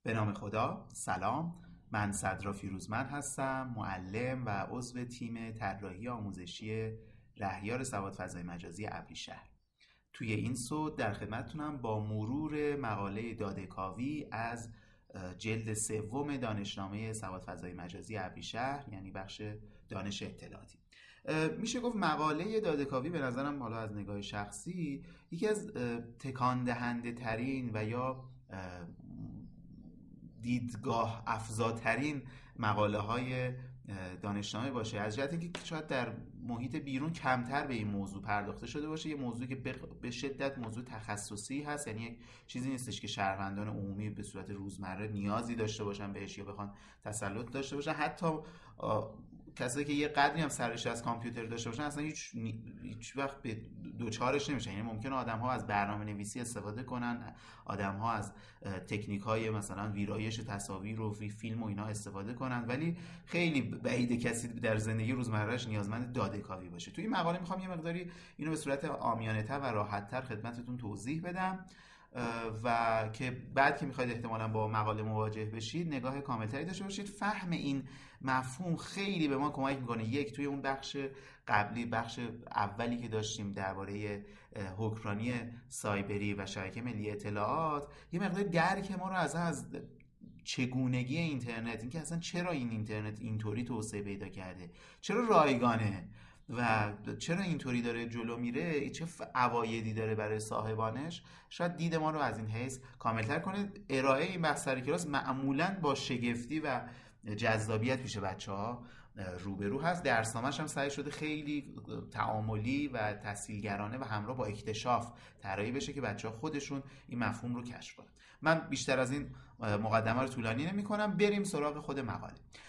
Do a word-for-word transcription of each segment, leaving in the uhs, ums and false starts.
به نام خدا. سلام، من صدرا فیروزمند هستم، معلم و عضو تیم طراحی آموزشی رهیار سواد فضای مجازی ابریشهر. توی این صوت در خدمتتونم با مرور مقاله داده‌کاوی از جلد سوم دانشنامه سواد فضای مجازی ابریشهر، یعنی بخش دانش اطلاعاتی. میشه گفت مقاله داده‌کاوی به نظرم، حالا از نگاه شخصی، یکی از تکان دهنده ترین و یا دیدگاه افزاترین مقاله های دانشنامه باشه، از جهت اینکه شاید در محیط بیرون کمتر به این موضوع پرداخته شده باشه. یه موضوعی که به شدت موضوع تخصصی هست، یعنی یک چیزی نیستش که شهروندان عمومی به صورت روزمره نیازی داشته باشن بهش یا بخوان تسلط داشته باشن. حتی کسایی که یه قدری هم سرش از کامپیوتر داشته باشن اصلا هیچ هیچ وقت به دوچارش نمیشن. یعنی ممکنه آدم‌ها از برنامه‌نویسی استفاده کنن، آدم‌ها از تکنیک‌های مثلا ویرایش تصاویر و فیلم و اینا استفاده کنن، ولی خیلی بعید کسی در زندگی روزمره‌اش نیازمند داده‌کاوی باشه. توی این مقاله میخوام یه مقداری اینو به صورت عامیانه‌تر و راحت‌تر خدمتتون توضیح بدم و که بعد که میخواید احتمالاً با مقاله مواجه بشید نگاه کاملتری داشته باشید. فهم این مفهوم خیلی به ما کمک میکنه. یک، توی اون بخش قبلی، بخش اولی که داشتیم درباره حکمرانی سایبری و شبکه ملی اطلاعات، یه مقدار درک ما رو از از چگونگی اینترنت، اینکه اصلا چرا این اینترنت اینطوری توسعه پیدا کرده، چرا رایگانه و چرا اینطوری داره جلو میره، چه عوایدی داره برای صاحبانش، شاید دید ما رو از این حیث کاملتر کنه. ارائه این بحث سر کلاس معمولاً با شگفتی و جذابیت پیش بچه‌ها روبرو هست. درسنامه‌اش هم سعی شده خیلی تعاملی و تسهیلگرانه و همراه با اکتشاف طراحی بشه که بچه‌ها خودشون این مفهوم رو کشف کنن. من بیشتر از این مقدمه رو طولانی نمی‌کنم، بریم سراغ خود مقاله.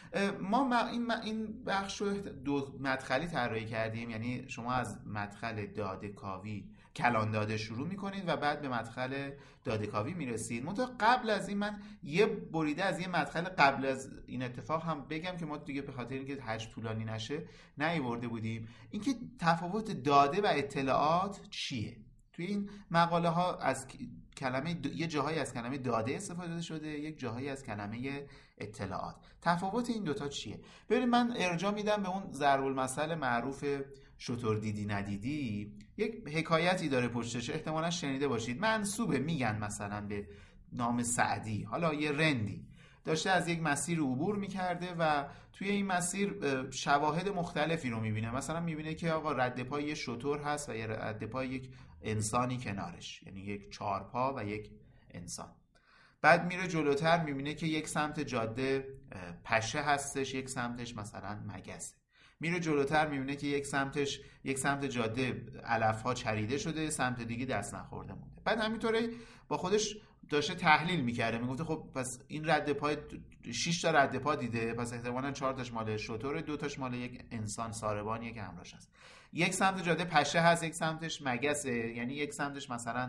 ما این این بخش رو دو مدخلی طراحی کردیم، یعنی شما از مدخل داده‌کاوی کلان داده شروع میکنید و بعد به مدخل داده‌کاوی میرسید. منتها قبل از این من یه بریده از یه مدخل قبل از این اتفاق هم بگم که ما دیگه به خاطر اینکه حجم طولانی نشه نیاورده بودیم، اینکه تفاوت داده و اطلاعات چیه. توی این مقاله ها از کلمه د... یه جاهایی از کلمه داده استفاده شده، یک جاهایی از کلمه اطلاعات. تفاوت این دوتا چیه؟ ببینید، من ارجاع میدم به اون ضرب المثل معروف شتر دیدی ندیدی. یک حکایتی داره پشتش، احتمالاً شنیده باشید. منسوبه، میگن مثلا به نام سعدی، حالا یه رندی داشته از یک مسیر عبور میکرده و توی این مسیر شواهد مختلفی رو میبینه. مثلا میبینه که آقا رد پای یه شتر هست و یه رد پای یک انسانی کنارش، یعنی یک چهارپا و یک انسان. بعد میره جلوتر میبینه که یک سمت جاده پشه هستش، یک سمتش مثلا مگسه. میره جلوتر میبینه که یک سمتش یک سمت جاده علفها چریده شده، سمت دیگه دست نخورده مونده. بعد همینطوری با خودش داشته تحلیل میکرده، میگفته خب پس این رد پای شش تا رد پا دیده، پس احتمالاً چهار تاش مال شتر، دو تاش مال یک انسان ساربانیه که همراهش هست. یک سمت جاده پشه هست، یک سمتش مگسه، یعنی یک سمتش مثلا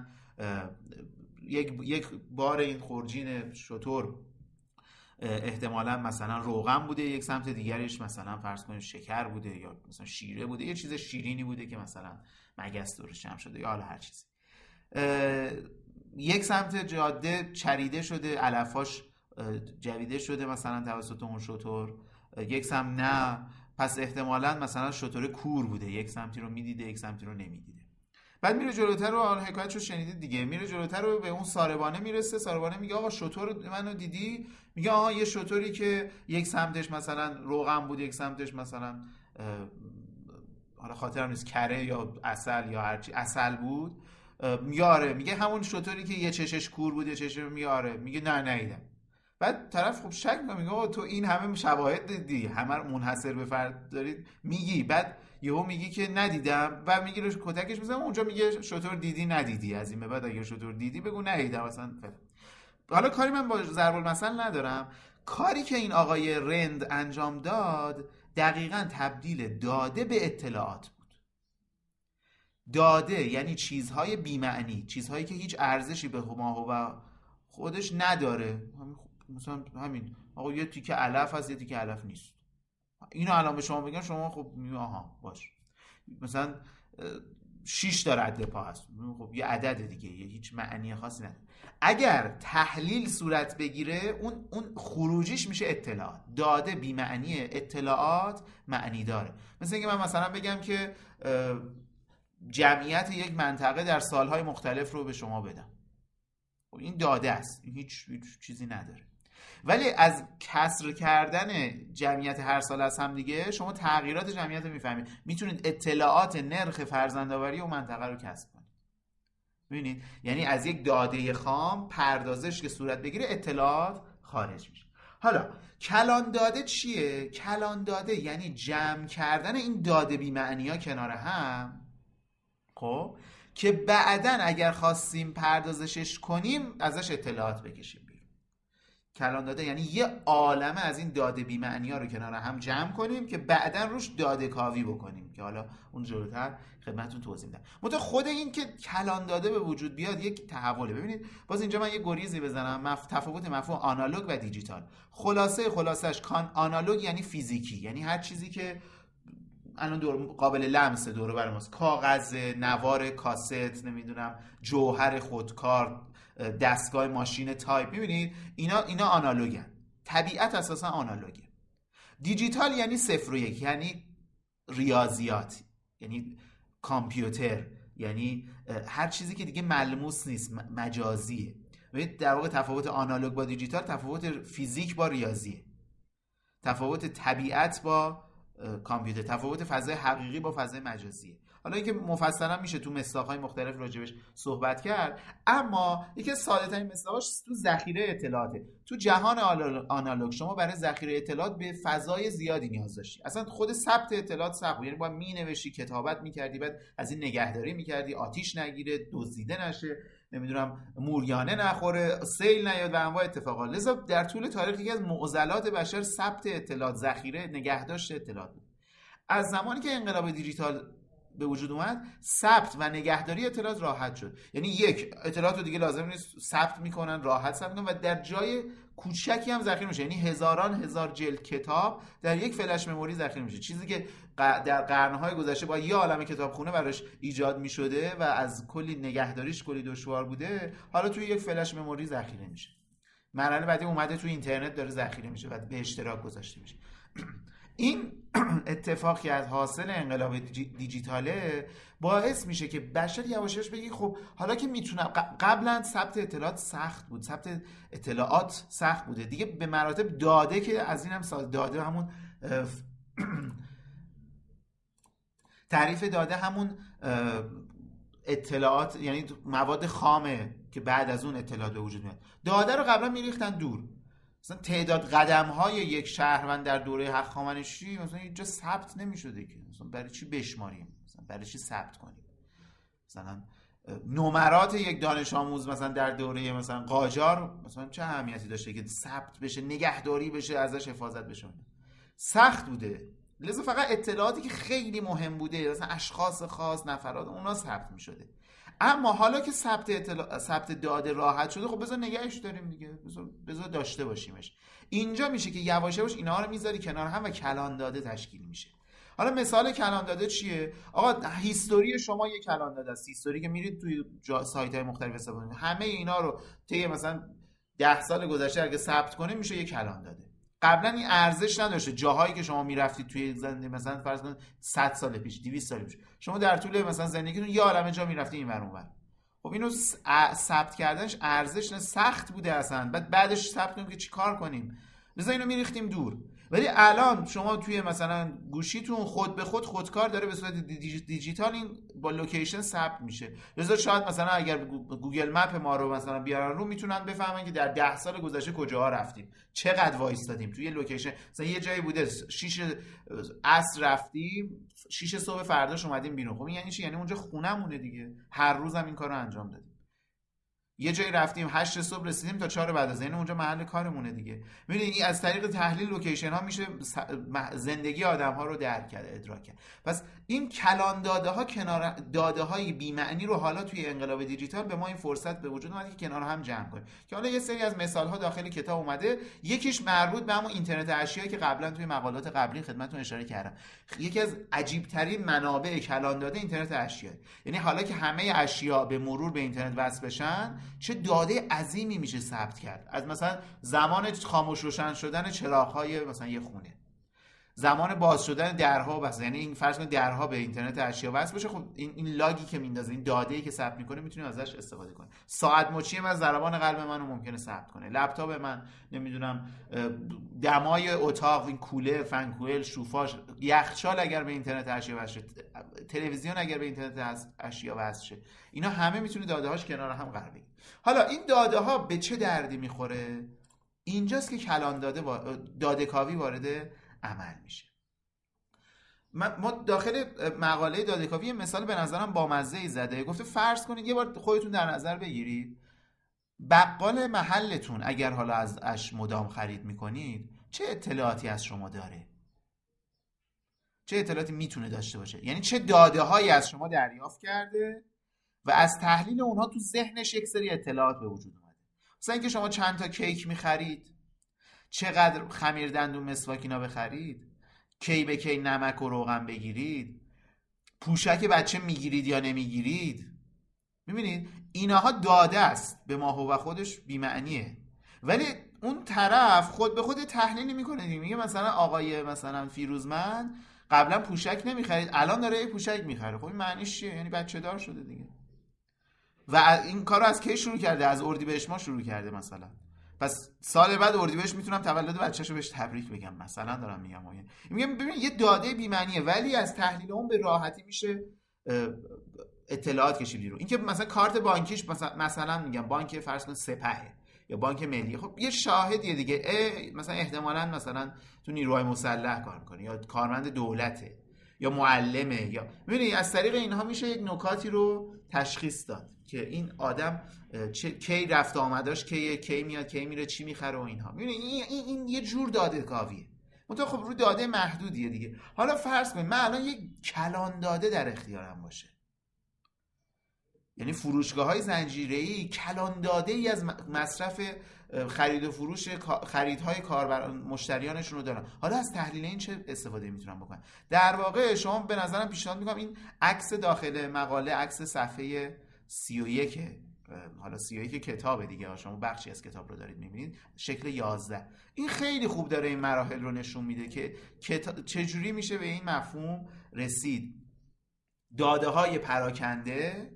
یک یک بار این خورجین شتر احتمالاً مثلا روغن بوده، یک سمت دیگرش مثلا فرض کنیم شکر بوده یا مثلا شیره بوده، یه چیز شیرینی بوده که مثلا مگس دورش جمع شده یا حالا هر چیزی. یک سمت جاده چریده شده، علفاش جویده شده مثلا توسط اون شتر، یک سمت نه، پس احتمالاً مثلا شتر کور بوده، یک سمتی رو میدیده یک سمتی رو نمیدیده. بعد میره جلوتر رو، حالا حکایتشو شنیدید دیگه، میره جلوتر رو به اون ساربانه میرسه. ساربانه میگه آقا شتر منو دیدی؟ میگه آها یه شتری که یک سمتش مثلا روغن بود، یک سمتش مثلا حالا خاطرم نیست کره یا عسل یا هرچی عسل بود. میاره، میگه همون شتری که یه چشش کور بود یه چشش میاره. میگه نه ندیدم. بعد طرف خب شک میکنه، میگه آقا تو این همه شواهد دیدی، همه رو منحصر به فرد دارید میگی، بعد یهو میگی که ندیدم و میگیره کتکش میزنه. اونجا میگه شتر دیدی ندیدی، از این به بعد اگه شتر دیدی بگو ندیدم اصلا. حالا کاری من با ضرب المثل ندارم. کاری که این آقای رند انجام داد دقیقاً تبدیل داده به اطلاعات بود. داده یعنی چیزهای بی‌معنی، چیزهایی که هیچ ارزشی به ما و خودش نداره. مثلا همین آقا یه تیکه علف هست، یه تیکه علف نیست. اینو الان به شما بگم شما خب آها باش. مثلا شش تا رد پا هست. خب یه عدد دیگه، یه هیچ معنی خاصی نداره. اگر تحلیل صورت بگیره اون اون خروجیش میشه اطلاعات. داده بی معنی، اطلاعات معنی داره. مثل اینکه من مثلا بگم که جمعیت یک منطقه در سالهای مختلف رو به شما بدم. خب این داده است، هیچ, هیچ چیزی نداره. ولی از کسر کردن جمعیت هر سال از هم دیگه شما تغییرات جمعیت رو میفهمید، میتونید اطلاعات نرخ فرزندآوری و منطقه رو کسب کنید. ببینید یعنی از یک داده خام پردازش که صورت بگیره اطلاعات خارج میشه. حالا کلان داده چیه؟ کلان داده یعنی جمع کردن این داده بی معنی ها کنار هم، خب که بعدن اگر خواستیم پردازشش کنیم ازش اطلاعات بکشیم بیرون. کلان داده یعنی یه عالمه از این داده بی معنی ها رو کنار هم جمع کنیم که بعدن روش داده کاوی بکنیم که حالا اون جلوتر خدمتتون توضیح میدم. متأ خود این که کلان داده به وجود بیاد یک تحوله. ببینید باز اینجا من یه گریزی بزنم، مف... تفاوت مفهوم آنالوگ و دیجیتال. خلاصه خلاصش کان آنالوگ یعنی فیزیکی، یعنی هر چیزی که الان دور قابل لمسه دور بر ماست، کاغذ، نوار کاست، نمیدونم جوهر خودکار، دستگاه ماشین تایپ، میبینید اینا اینا آنالوگن. طبیعت اساسا آنالوگه. دیجیتال یعنی صفر و یک، یعنی ریاضیات، یعنی کامپیوتر، یعنی هر چیزی که دیگه ملموس نیست، مجازیه. ببینید در واقع تفاوت آنالوگ با دیجیتال تفاوت فیزیک با ریاضیه، تفاوت طبیعت با کامپیوتر، تفاوت فضای حقیقی با فضای مجازیه. حالا اینکه مفصلا میشه تو مصداق‌های مختلف راجبش صحبت کرد، اما یکی از ساده‌ترین مصداقاش تو ذخیره اطلاعاته. تو جهان آنالوگ شما برای ذخیره اطلاعات به فضای زیادی نیاز داشتی. اصلا خود ثبت اطلاعات سخت بود، یعنی باید مینوشتی، کتابت میکردی، بعد از این نگهداری میکردی آتیش نگیره، دزدیده نشه، نمیدونم موریانه نخوره، سیل نیاد و انواع اتفاقات. لذا در طول تاریخ یکی از معضلات بشر ثبت اطلاعات، ذخیره، نگهداشت اطلاعات بود. از زمانی که انقلاب دیجیتال به وجود اومد، ثبت و نگهداری اطلاعات راحت شد. یعنی یک، اطلاعات رو دیگه لازم نیست ثبت میکنن، راحت ثبت میکنن و در جای کوچکی هم ذخیره میشه. یعنی هزاران هزار جلد کتاب در یک فلش مموری ذخیره میشه، چیزی که در قرنهای گذشته با یه عالمه کتابخونه براش ایجاد میشده و از کلی نگهداریش کلی دشوار بوده، حالا توی یک فلش مموری ذخیره میشه. مرحله بعدی اومده توی اینترنت داره ذخیره میشه و به اشتراک گذاشته میشه. این اتفاقی که از حاصل انقلاب دیجیتاله باعث میشه که بشر یواش یواش بگه خب حالا که میتونم، قبلا ثبت اطلاعات سخت بود، ثبت اطلاعات سخت بوده دیگه، به مراتب داده که از این هم ساده، داده همون تعریف داده همون اطلاعات، یعنی مواد خامه که بعد از اون اطلاعات به وجود میاد. داده رو قبلا میریختن دور، مثلا تعداد قدم‌های یک شهروند در دوره هخامنشی مثلا اینجا ثبت نمی‌شده که، مثلا برای چی بشماریم، مثلا برای چی ثبت کنیم. مثلا نمرات یک دانش آموز مثلا در دوره مثلا قاجار مثلا چه اهمیتی داشته که ثبت بشه، نگهداری بشه، ازش حفاظت بشه. سخت بوده. لذا فقط اطلاعاتی که خیلی مهم بوده، مثلا اشخاص خاص، نفرات، اونا ثبت می‌شده. اما حالا که ثبت اطلاع... ثبت داده راحت شده، خب بذار نگهش داریم دیگه، بذار بذار داشته باشیمش. اینجا میشه که یواش یواش اینا رو میذاری کنار هم و کلان داده تشکیل میشه. حالا مثال کلان داده چیه؟ آقا هیستوری شما یه کلان داده است. هیستوری که میرید توی جا... سایت‌های مختلف استفاده می‌کنید، همه اینا رو طی مثلا ده سال گذشته اگه ثبت کنه میشه یه کلان داده. قبلا این ارزش نداشته. جاهایی که شما میرفتید توی زندگی، مثلا فرض کنید صد سال پیش، دویست سال پیش، شما در طول مثلا زندگیتون یه عالمه جا میرفتید این ور اون ور. خب اینو ثبت کردنش ارزش نه، سخت بوده اصلا. بعد بعدش ثبت کنیم که چیکار کنیم، لذا اینو میریختیم دور. ولی الان شما توی مثلا گوشیتون خود به خود خودکار داره به صورت دیجیتال این با لوکیشن ثبت میشه. لذا شاید مثلا اگر گوگل مپ ما رو مثلا بیارن رو، میتونن بفهمن که در ده سال گذشته کجاها رفتیم، چقدر وایستادیم توی لوکیشن. مثلا یه جایی بوده شش عصر رفتیم، شش صبح فرداش اومدیم بیرون. خب این یعنی چی؟ یعنی اونجا خونمونه دیگه، هر روزم این کارو انجام دادیم. یه جایی رفتیم هشت صبح رسیدیم تا چهار بعد از ظهر، اونجا محل کارمونه دیگه. می‌بینید این از طریق تحلیل لوکیشن ها میشه زندگی آدم ها رو درک کرد، ادراک کرد. پس این کلان داده ها کنار داده های بی معنی رو حالا توی انقلاب دیجیتال به ما این فرصت به وجود اومد که کنار هم جمع کنیم، که حالا یه سری از مثال ها داخل کتاب اومده. یکیش مربوط به همون اینترنت اشیایی که قبلا توی مقالات قبلی خدمتتون اشاره کردم. یکی از عجیب ترین منابع کلان داده اینترنت اشیا، یعنی حالا که همه اشیا به مرور به اینترنت وصل بشن، چه داده عظیمی میشه ثبت کرد. از مثلا زمان خاموش روشن شدن چراغ‌های مثلا یه خونه، زمان باز شدن درها، بس یعنی این فرض کنید درها به اینترنت اشیا وصل بشه، خب این این لاگی که میندازه، این داده‌ای که ثبت میکنه، میتونیم ازش استفاده کنیم. ساعت مچی من ضربان قلب منو ممکنه ثبت کنه، لپتاپ من نمیدونم دمای اتاق، این کولر، فنکوئل، شوفاژ، یخچال اگر به اینترنت اشیا وصل شه، تلویزیون اگر به اینترنت اشیا وصل شه، اینا همه میتونه داده‌هاش کنار هم قرار بگیره. حالا این داده ها به چه دردی میخوره؟ اینجاست که کلان داده و داده کاوی وارد عمل میشه. ما داخل مقاله داده کاوی مثال به نظرم بامزه‌ای زده. گفته فرض کنید یه بار خودتون در نظر بگیرید بقال محلتون اگر حالا از اش مدام خرید میکنید، چه اطلاعاتی از شما داره؟ چه اطلاعاتی میتونه داشته باشه؟ یعنی چه داده هایی از شما دریافت کرده و از تحلیل اونها تو ذهنش یک سری اطلاعات به وجود اومده. مثلا اینکه شما چند تا کیک میخرید، چقدر خمیر دندون مسواک اینا بخرید، کی به کی نمک و روغن بگیرید، پوشک بچه میگیرید یا نمیگیرید. میبینید اینها داده است، به ما هو خودش بی‌معنیه، ولی اون طرف خود به خود تحلیل میکنه، میگه مثلا آقای مثلا فیروزمند قبلا پوشک نمیخرید، الان داره یک پوشک میخره. خب این معنیش چیه؟ یعنی بچه دار شده دیگه. و این کارو از کی شروع کرده؟ از اردیبهشت ماه شروع کرده مثلا. پس سال بعد اردیبهشت میتونم تولد بچه‌شو بهش تبریک بگم مثلا، دارم میگم. میگم ببین یه داده بی معنیه، ولی از تحلیل اون به راحتی میشه اطلاعات کشید بیرون. اینکه مثلا کارت بانکیش مثلا مثلا میگم بانک فرض کن سپهه یا بانک ملی، خب یه شاهدیه دیگه، مثلا احتمالاً مثلا تو نیروهای مسلح کار میکنه یا کارمند دولته یا معلمه، یا میبینی از طریق اینها میشه یک نکاتی رو تشخیص داد که این آدم چه کی رفت آمداش کیه، کی میاد کی میره، چی میخره و اینها. میبینی این, این, این یه جور داده کاویه، منتها خب رو داده محدودیه دیگه. حالا فرض کن من الان یک کلان داده در اختیارم باشه، یعنی فروشگاه‌های زنجیره‌ای کلان داده‌ای از مصرف خرید و فروش خریدهای کاربر مشتریانشون رو دارن. حالا از تحلیل این چه استفاده میتونن بکنن؟ در واقع شما به نظرم پیشنهاد میکنم این عکس داخل مقاله، عکس صفحه سی و یک، حالا سی و یک کتابه دیگه، شما بخشی از کتاب رو دارید میبینید، شکل یازده. این خیلی خوب داره این مراحل رو نشون میده که چجوری میشه به این مفهوم رسید. داده های پراکنده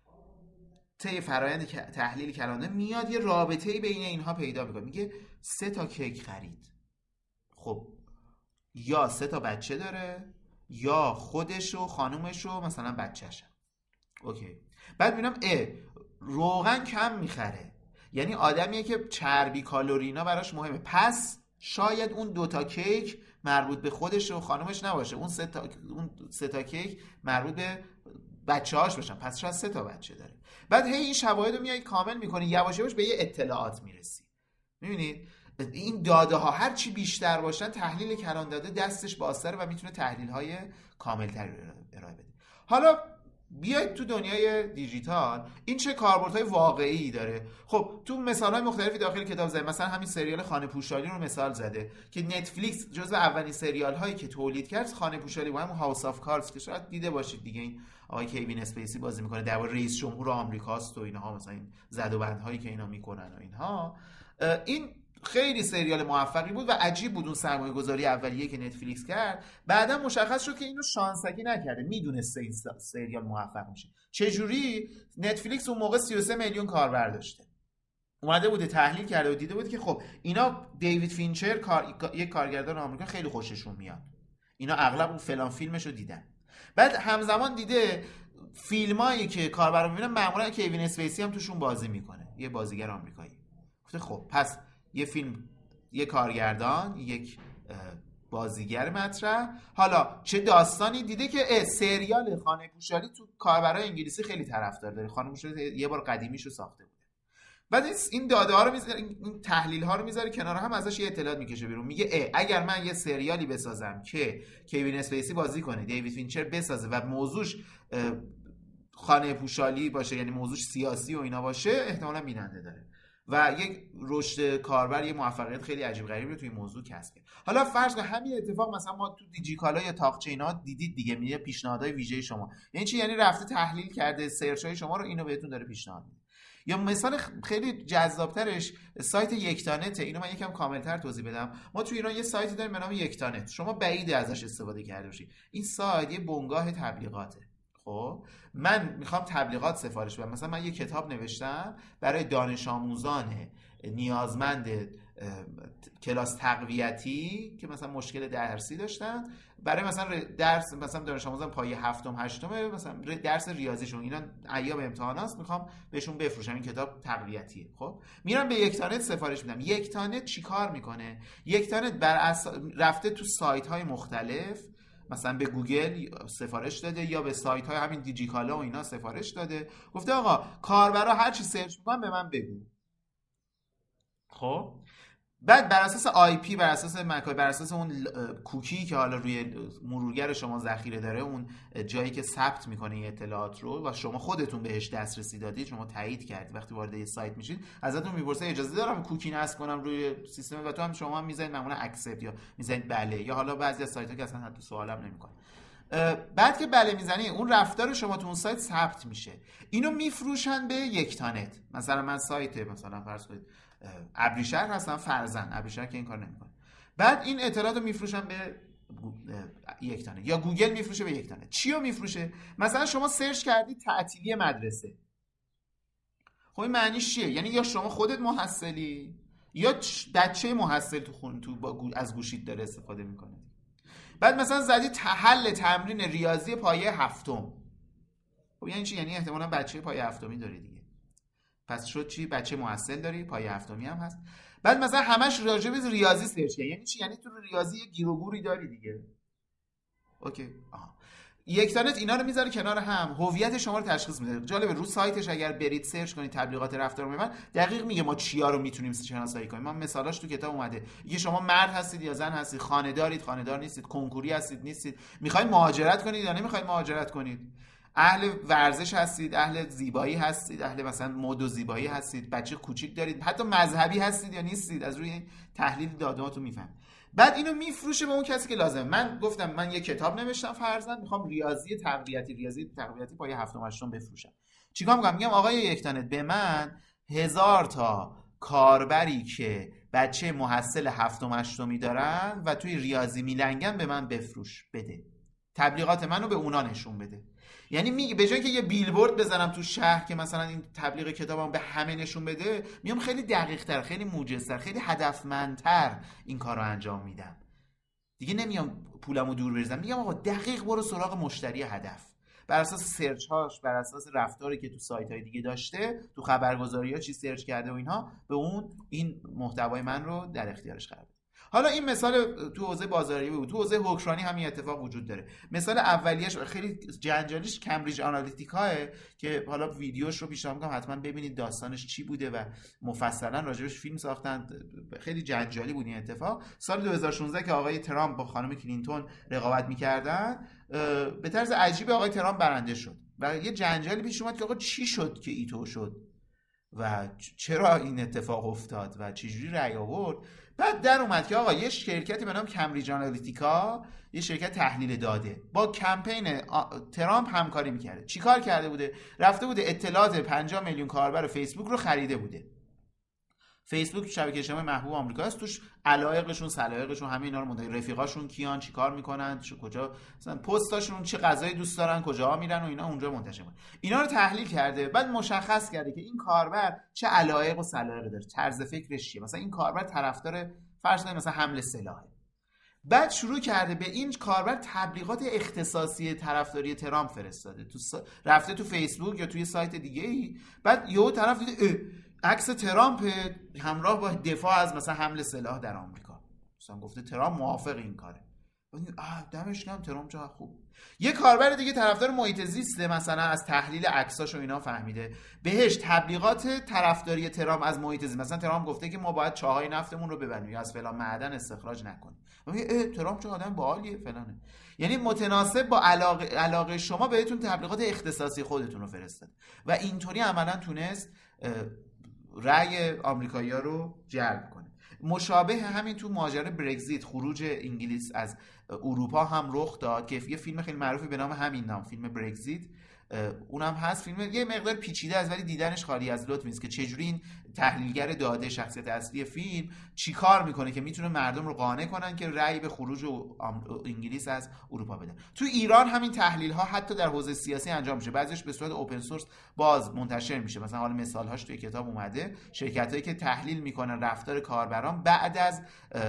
طی فرآیند تحلیل کلانه میاد یه رابطه‌ای بین اینها پیدا میکنه. میگه سه تا کیک خرید، خب یا سه تا بچه داره یا خودش و خانومش و مثلا بچه‌ش. اوکی. بعد میبینم اه روغن کم میخره، یعنی آدمیه که چربی کالورینا براش مهمه، پس شاید اون دوتا کیک مربوط به خودش و خانومش نباشه، اون سه تا اون سه تا کیک مربوط به بچه‌هاش باشن، پس شاید سه تا بچه داره. بعد هی این شواهد رو میای کامل میکنی، یواش یواش به یه اطلاعات میرسی. میبینید این داده ها هر چی بیشتر باشن، تحلیل کلان داده دستش بازتره و میتونه تحلیل های کامل تری ارائه بده. حالا بیاید تو دنیای دیجیتال این چه کاربردهای واقعی داره. خب تو مثال‌های مختلفی داخل کتاب زده، مثلا همین سریال خانه پوشالی رو مثال زده که نتفلیکس جزو اولین سریال هایی که تولید کرد خانه پوشالی، با همون هاوس آف کاردز که شاید دیده باشید دیگه، این آقای کیوین اسپیسی بازی میکنه درباره رئیس جمهور آمریکاست و اینها، مثلا این زد و بندهایی که اینا میکنن و اینها. این خیلی سریال موفقی بود و عجیب بود اون سرمایه گذاری اولیه که نتفلیکس کرد. بعدا مشخص شد که اینو شانسکی نکرده، میدونسته این سریال موفق میشه. چجوری؟ نتفلیکس اون موقع سی و سه میلیون کاربر داشته، اومده بوده تحلیل کرده و دیده بود که خب اینا دیوید فینچر کار... یک کارگردان آمریکا خیلی خوششون میاد، اینا اغلب اون فلان فیلمشو دیدن. بعد همزمان دیده فیلمایی که کاربرا میبینن معمولا کیوین اسپیسی هم توشون بازی میکنه، یه بازیگر آمریکایی. گفته خب پس یه فیلم، یه کارگردان، یک بازیگر مطرح، حالا چه داستانی. دیده که سریال خانه پوشالی تو کاربرای انگلیسی خیلی طرفدار داره، خانه پوشالی یه بار قدیمیشو ساخته بوده. بعد این داده ها رو میذاره، این تحلیل ها رو میذاره کنار هم، ازش یه اطلاعات میکشه بیرون، میگه اه اگر من یه سریالی بسازم که کوین اسپیسی بازی کنه، دیوید فینچر بسازه و موضوعش خانه پوشالی باشه، یعنی موضوعش سیاسی و اینا باشه، احتمالاً بیننده داره و یک رشد کاربر، یه موفقیت خیلی عجیب غریبی رو توی موضوع کسب کرد. حالا فرض کن همین اتفاق مثلا ما تو دیجیکالا یا تاقچه اینا دیدید دیگه، میگه پیشنهادهای ویژه شما، یعنی چی؟ یعنی رفته تحلیل کرده سرچ های شما رو، اینو بهتون داره پیشنهاد میده. یا مثال خیلی جذابترش سایت یکتانت، اینو من یکم کاملتر توضیح بدم. ما تو ایران یه سایتی داریم به نام یکتانت، شما بعید ازش استفاده کرده باشید. این سایت یه بنگاه تبلیغاته. خب من میخوام تبلیغات سفارش بدم، مثلا من یه کتاب نوشتم برای دانش آموزان نیازمند کلاس تقویتی که مثلا مشکل درسی داشتن، برای مثلا درس مثلا دانش آموزان پایه هفتم هشتم مثلا درس ریاضیشون، اینا ایام امتحانات، میخوام بهشون بفروشم این کتاب تقویتیه. خب میرم به یکتانت سفارش میدم. یکتانت چیکار میکنه؟ یکتانت بر اس... رفته تو سایت های مختلف، مثلا به گوگل سفارش داده یا به سایت های همین دیجیکالا و اینا سفارش داده، گفته آقا کاربرا هر چی سرچ میکنن به من بگو. خب بعد بر اساس آی پی، بر اساس مکای، بر اساس اون کوکی که حالا روی مرورگر شما ذخیره داره، اون جایی که ثبت میکنه این اطلاعات رو و شما خودتون بهش دسترسی دادید، شما تایید کردید، وقتی وارد یه سایت میشید ازتون میپرسه اجازه دارم کوکی نصب کنم روی سیستم، و تو هم شما هم میذارید معمولا اکسپت یا میذارید بله، یا حالا بعضی از سایت‌ها که اصلا حتی سوالم نمیکنه. بعد که بله میزنی، اون رفتار شما تو اون سایت ثبت میشه. اینو میفروشن به یکتانت. مثلا من سایت مثلا فرض کنید ابریشم هستم، فرزن ابریشم که این کار نمیکنه، بعد این اطلاعات رو میفروشن به یکتانت، یا گوگل میفروشه به یکتانت. چی رو میفروشه؟ مثلا شما سرچ کردی تعطیلی مدرسه، خب این معنیش چیه؟ یعنی یا شما خودت محصلی یا بچه محصل تو خون تو با از گوشیت داره استفاده میکنه. بعد مثلا زدی حل تمرین ریاضی پایه هفتم، خب یعنی چی؟ یعنی احتمالاً بچه پایه هفتمی داری دیگه. پس شد چی؟ بچه محصل داری، پایه هفتمی هم هست. بعد مثلا همش راجع به ریاضی سرچ کردی، یعنی چی؟ یعنی تو ریاضی یه گیر و گوری داری دیگه. اوکی. آها. یکتانت اینا رو میذاره کنار هم، هویت شما رو تشخیص میده. جالبه رو سایتش اگر برید سرچ کنید تبلیغات رفتار من، دقیق میگه ما چیا رو میتونیم شناسایی کنیم. من مثالاش تو کتاب اومده. میگه شما مرد هستید یا زن هستید، خانه دارید، خانه دار نیستید، کنکوری هستید نیستید، میخواید مهاجرت کنید یا نمیخواید مهاجرت کنید، اهل ورزش هستید، اهل زیبایی هستید، اهل مثلا مد و زیبایی هستید، بچه کوچیک دارید، حتی مذهبی هستید یا نیستید. از روی تحلیل دادهاتون میفهم. بعد اینو میفروشه به اون کسی که لازمه. من گفتم من یه کتاب نوشتم فرضاً، میخوام ریاضی تقویتی ریاضی تقویتی پایه هفتم هشتم بفروشم. چیکار میکنم؟ میگم آقای یکتانت به من هزار تا کاربری که بچه محصل هفتم هشتمی دارن و توی ریاضی میلنگن به من بفروش بده، تبلیغات منو به اونا نشون بده. یعنی میگه به جای که یه بیلبورد بزنم تو شهر که مثلا این تبلیغ کتابم به همه نشون بده، میام خیلی دقیق تر، خیلی موجزتر، خیلی هدفمندتر این کار رو انجام میدم دیگه. نمیام پولمو دور بریزم، میگم آقا دقیق برو سراغ مشتری هدف، بر اساس سرچ هاش، بر اساس رفتاری که تو سایت های دیگه داشته، تو خبرگزاری ها چی سرچ کرده و اینها، به اون این محتوای من رو در اختیارش قرار بده. حالا این مثال تو حوزه بازاریابی بود. تو حوزه حکمرانی همین اتفاق وجود داره. مثال اولیش خیلی جنجالیش کمبریج آنالیتیکاه که حالا ویدیوش رو پیشنهاد می‌کنم حتما ببینید داستانش چی بوده و مفصلا راجعش فیلم ساختن. خیلی جنجالی بود این اتفاق. سال دو هزار و شانزده که آقای ترامپ با خانم کلینتون رقابت می‌کردن، به طرز عجیب آقای ترامپ برنده شد و یه جنجالی پیش اومد که آقا چی شد که ایتو شد و چرا این اتفاق افتاد و چجوری رأی آورد. بعد در اومد که آقا یه شرکتی به نام کمبریج آنالیتیکا، یه شرکت تحلیل داده، با کمپین ترامپ همکاری میکرده. چیکار کرده بوده؟ رفته بوده اطلاعات پنجاه میلیون کاربر فیسبوک رو خریده بوده. فیسبوک شبکه اجتماعی محبوب آمریکاست، توش علایقشون، سلایقشون، همه اینا رو مدیر، رفیقاشون کیان، چیکار میکنن، چه کجا مثلا پستاشون، چه غذایی دوست دارن، کجاها میرن و اینا اونجا منتشر میکنن. اینا رو تحلیل کرده. بعد مشخص کرده که این کاربر چه علایق و سلایقی داره، طرز فکرش چیه. مثلا این کاربر طرفدار فرض کنید مثلا حمل سلاحه. بعد شروع کرده به این کاربر تبلیغات اختصاصی طرفداری ترامپ فرستاده، تو س... رفته تو فیسبوک یا توی سایت دیگه ای. بعد یهو طرف دیده عکس ترامپ همراه با دفاع از مثلا حمل سلاح در آمریکا، مثلا گفته ترامپ موافق این کاره. آه دمش گرم ترامپ چقدر خوب. یه کاربر دیگه طرفدار محیط زیسته، مثلا از تحلیل عکساش و اینا فهمیده بهش تبلیغات طرفداری ترامپ از محیط زیست، مثلا ترامپ گفته که ما باید چاهای نفتمون رو ببندیم یا از فلان معدن استخراج نکنیم، میگه ترامپ چه آدم باحالیه فلانه. یعنی متناسب با علاقه علاقه شما بهتون تبلیغات اختصاصی خودتون رو فرستاد و اینطوری عملا تونست رأی آمریکایی‌ها رو جلب کنه. مشابه همین تو ماجرای برگزیت، خروج انگلیس از اروپا هم رخ داد که یه فیلم خیلی معروفی به نام همین نام، فیلم برگزیت، اونم هست. فیلم یه مقدار پیچیده است ولی دیدنش خالی از لطف نیست که چجوری این تحلیلگر داده، شخصیت اصلی فیلم، چیکار میکنه که میتونه مردم رو قانع کنن که رأی به خروج انگلیس از اروپا بدن. تو ایران همین تحلیل ها حتی در حوزه سیاسی انجام میشه، بعضیش به صورت اوپن سورس باز منتشر میشه. مثلا حالا مثال هاش توی کتاب اومده، شرکتایی که تحلیل میکنن رفتار کاربران بعد از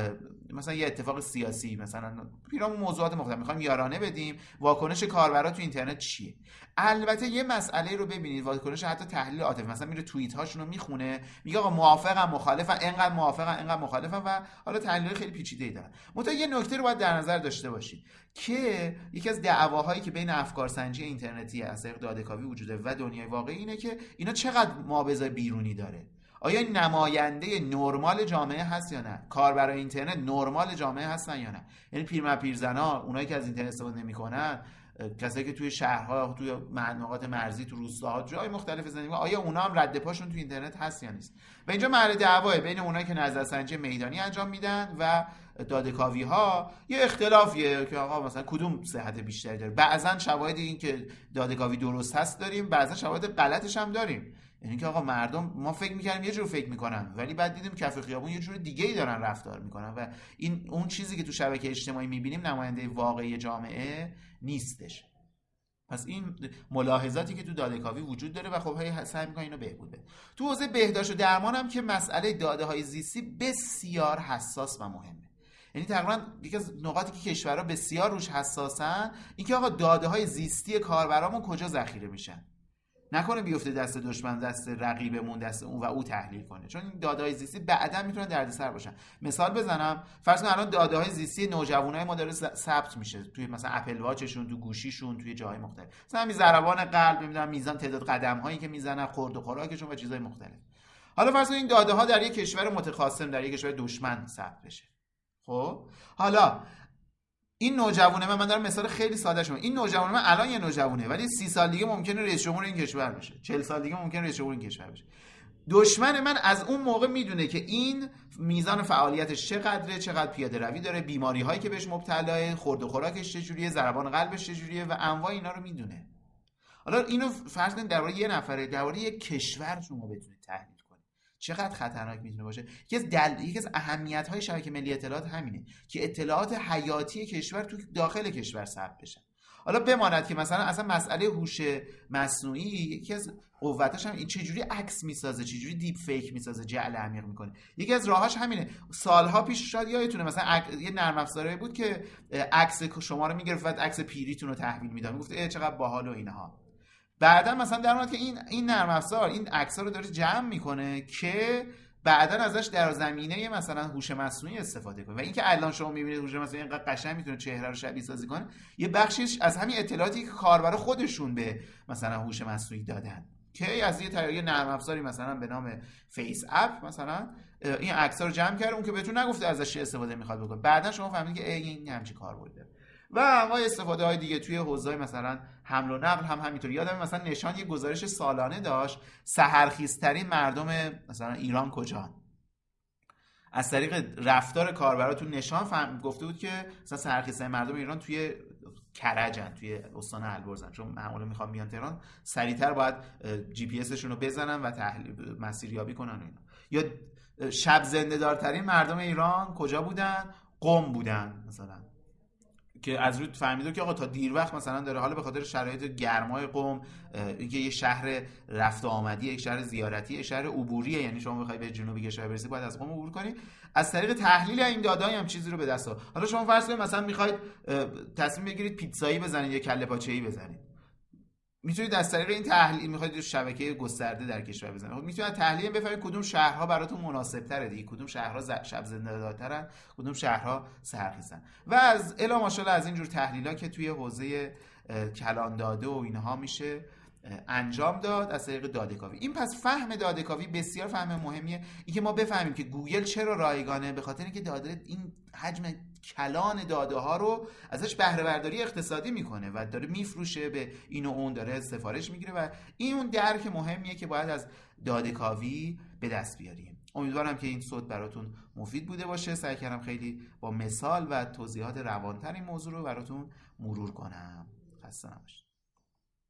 مثلا یه اتفاق سیاسی، مثلا پیرامون موضوعات مختلف میخوایم یارانه بدیم، واکنش کاربرا تو اینترنت چیه. البته یه مسئله رو ببینید، واکنش حتی تحلیل عاطفی، مثلا میره توییت هاشون رو میخونه، میگه آقا موافقم، مخالفم، اینقدر موافقم، اینقدر مخالفم و حالا تحلیل خیلی پیچیده‌ای دارن. منتها یه نکته رو باید در نظر داشته باشید که یکی از دعواهایی که بین افکار سنجی اینترنتی از طریق داده‌کاوی وجوده و دنیای واقعی اینه که اینا چقدر مابعضای بیرونی داره. آیا این نماینده نرمال جامعه هست یا نه؟ کاربرای اینترنت نرمال جامعه هستن یا نه؟ یعنی پیرمرد پیرزنا، اونایی که از اینترنت استفاده نمی‌کنن، کسایی که توی شهرها، توی نقاط مرزی، تو روستاها، جای مختلف زندگی می‌کنن، آیا اونا هم رد پاشون توی اینترنت هست یا نیست؟ و اینجا محل دعواه بین اونایی که نظرسنجی میدانی انجام میدن و داده‌کاوی‌ها. یه اختلافیه که آقا مثلا کدوم صحت بیشتری داره. بعضن شواهد این که داده‌کاوی درست هست داریم، بعضن شواهد غلطش هم داریم. یعنی که آقا مردم ما فکر می‌کردیم یه جور فکر می‌کنن ولی بعد دیدیم کف خیابون یه جور دیگه‌ای دارن رفتار می‌کنن و این اون چیزی که تو شبکه اجتماعی می‌بینیم نماینده واقعی جامعه نیستش. پس این ملاحظاتی که تو داده‌کاوی وجود داره و خب هی سعی می‌کنن اینو بهبود بدن. تو حوزه بهداشت و درمان هم که مسئله داده‌های زیستی بسیار حساس و مهمه. یعنی تقریبا یکی از نقاطی که کشورها بسیار روش حساسن این که آقا داده‌های زیستی کاربرامون کجا ذخیره میشن، نکنه بیفته دست دشمن، دست رقیبمون، دست اون و او تحلیل کنه، چون این داده‌های زیستی بعداً میتونن دردسر باشن. مثال بزنم، فرض کن الان داده‌های زیستی نوجوانای ما داره ثبت میشه توی مثلا اپل واچشون، تو گوشیشون، توی جاهای مختلف، مثلا همین ضربان قلب، نمیدونم میزان تعداد قدم‌هایی که میزنن، خورد و خوراکشون و چیزهای مختلف. حالا فرض کن این داده‌ها در یک کشور متخاصم، در یک کشور دشمن ثبت بشه. خب حالا این نوجوانه من من دارم مثال خیلی ساده شما، این نوجوانه من الان یه نوجوانه ولی سی سال دیگه ممکنه رئیس جمهور این کشور بشه، چهل سال دیگه ممکنه رئیس جمهور این کشور بشه. دشمن من از اون موقع میدونه که این میزان فعالیتش چقدره، چقدر پیاده روی داره، بیماری هایی که بهش مبتلاه، خورد و خوراکش چجوریه، ضربان قلبش چجوریه و انواع اینا رو میدونه. حالا اینو فرض کن درباره یه نفره، درباره یک کشور شما بتونید تحلیل چقدر خطرناک میتونه باشه. یکی از دل... یکی از اهمیت‌های شبکه ملی اطلاعات همینه که اطلاعات حیاتی کشور تو داخل کشور ثبت بشه. حالا بماند که مثلا اصلا مسئله هوش مصنوعی یکی از قوتاش هم این چجوری عکس میسازه، چجوری دیپ فیک میسازه، جعل عمیق میکنه. یکی از راهاش همینه. سالها پیش شاید یادتونه مثلا عک... یه نرم افزاری بود که عکس شما رو میگرفت، بعد عکس پیریتون رو تحویل میداد، میگفت ای چقدر باحال و اینها. بعدا مثلا در مورد که این این نرم افزار این عکس‌ها رو داره جمع میکنه که بعدا ازش در زمینه مثلا هوش مصنوعی استفاده کنه. و اینکه الان شما میبینید هوش مصنوعی اینقدر قشنگ میتونه چهره رو شبیه سازی کنه، یه بخشیش از همین اطلاعاتی که کاربرا خودشون به مثلا هوش مصنوعی دادن که از یه طریق نرم افزاری مثلا به نام فیس اپ مثلا این عکس‌ها رو جمع کرده، اون که بهتون نگفته ازش چه استفاده میخواد بکنه، بعدا شما فهمیدید که این همچین کاربردی داره. و انواع استفاده های دیگه توی حوزه‌های مثلا حمل و نقل هم همینطور. یادم مثلا نشان یه گزارش سالانه داشت سحرخیزترین مردم مثلا ایران کجان، از طریق رفتار کاربرا تو نشان فهم گفته بود که مثلا سحرخیزترین مردم ایران توی کرجن، توی استان البرزن، چون معمولا میخوام بیان تهران سریعتر باید جی پی اسشون رو بزنن و تحلیل مسیریابی کنن و اینا. یا شب زنده دارترین مردم ایران کجا بودن؟ قم بودن مثلا، که از روی فهمیدو که آقا تا دیر وقت مثلا داره، حالا به خاطر شرایط گرمای قم، اینکه یه شهر رفت و آمدی، یک شهر زیارتی، یک شهر عبوریه، یعنی شما بخوای به جنوبی کشور برسی باید از قم عبور کنی. از طریق تحلیل این داده‌ای هم چیزی رو به دست آورد. حالا شما فرض کنید مثلا میخواید تصمیم بگیرید پیتزایی بزنید یا کله پاچه‌ای بزنید، میتونید از طریق این تحلیل، میخواید شبکه گسترده در کشور بزنید، خب میتونید تحلیل بفهمید کدوم شهرها براتون مناسب تره دیگه، کدوم شهرها شب زنده دارترن، کدوم شهرها سرخیزن. و از الا ماشاءالله از اینجور تحلیلا که توی حوزه کلان داده و اینها میشه انجام داد از طریق داده کاوی. این پس فهم داده کاوی بسیار فهم مهمیه، این که ما بفهمیم که گوگل چرا رایگانه، به خاطر اینکه داده این حجم کلان داده ها رو ازش بهره برداری اقتصادی میکنه و داره میفروشه به این و اون، داره سفارش میگیره و این اون درک مهمیه که باید از داده کاوی به دست بیاریم. امیدوارم که این صوت براتون مفید بوده باشه. سعی کردم خیلی با مثال و توضیحات روانتر این موضوع رو براتون مرور کنم. خسته نباشید.